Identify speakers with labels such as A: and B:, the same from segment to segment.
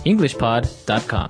A: englishpod.com.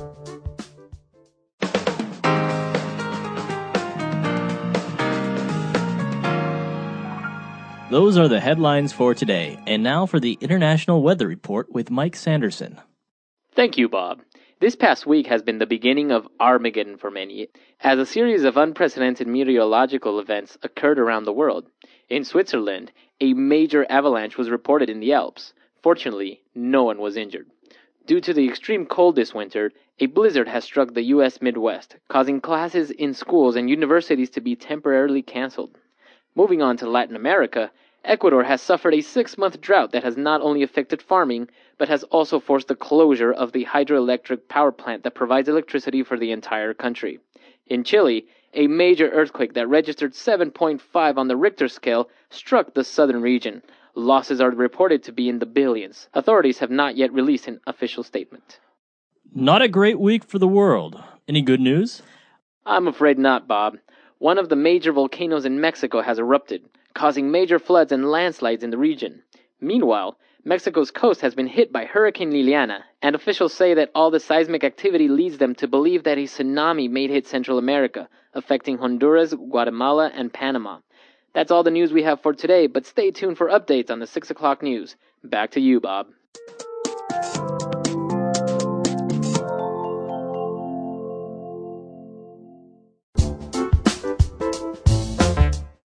B: Those are the headlines for today. And now for the International Weather Report with Mike Sanderson.
C: Thank you, Bob. This past week has been the beginning of Armageddon for many, as a series of unprecedented meteorological events occurred around the world. In Switzerland, a major avalanche was reported in the Alps. Fortunately, no one was injured. Due to the extreme cold this winter, a blizzard has struck the U.S. Midwest, causing classes in schools and universities to be temporarily canceled. Moving on to Latin America, Ecuador has suffered a 6-month drought that has not only affected farming, but has also forced the closure of the hydroelectric power plant that provides electricity for the entire country. In Chile, a major earthquake that registered 7.5 on the Richter scale struck the southern region. Losses are reported to be in the billions. Authorities have not yet released an official statement.
B: Not a great week for the world. Any good news?
C: I'm afraid not, Bob. One of the major volcanoes in Mexico has erupted, causing major floods and landslides in the region. Meanwhile, Mexico's coast has been hit by Hurricane Liliana, and officials say that all the seismic activity leads them to believe that a tsunami may hit Central America, affecting Honduras, Guatemala, and Panama. That's all the news we have for today, but stay tuned for updates on the 6 o'clock news. Back to you, Bob.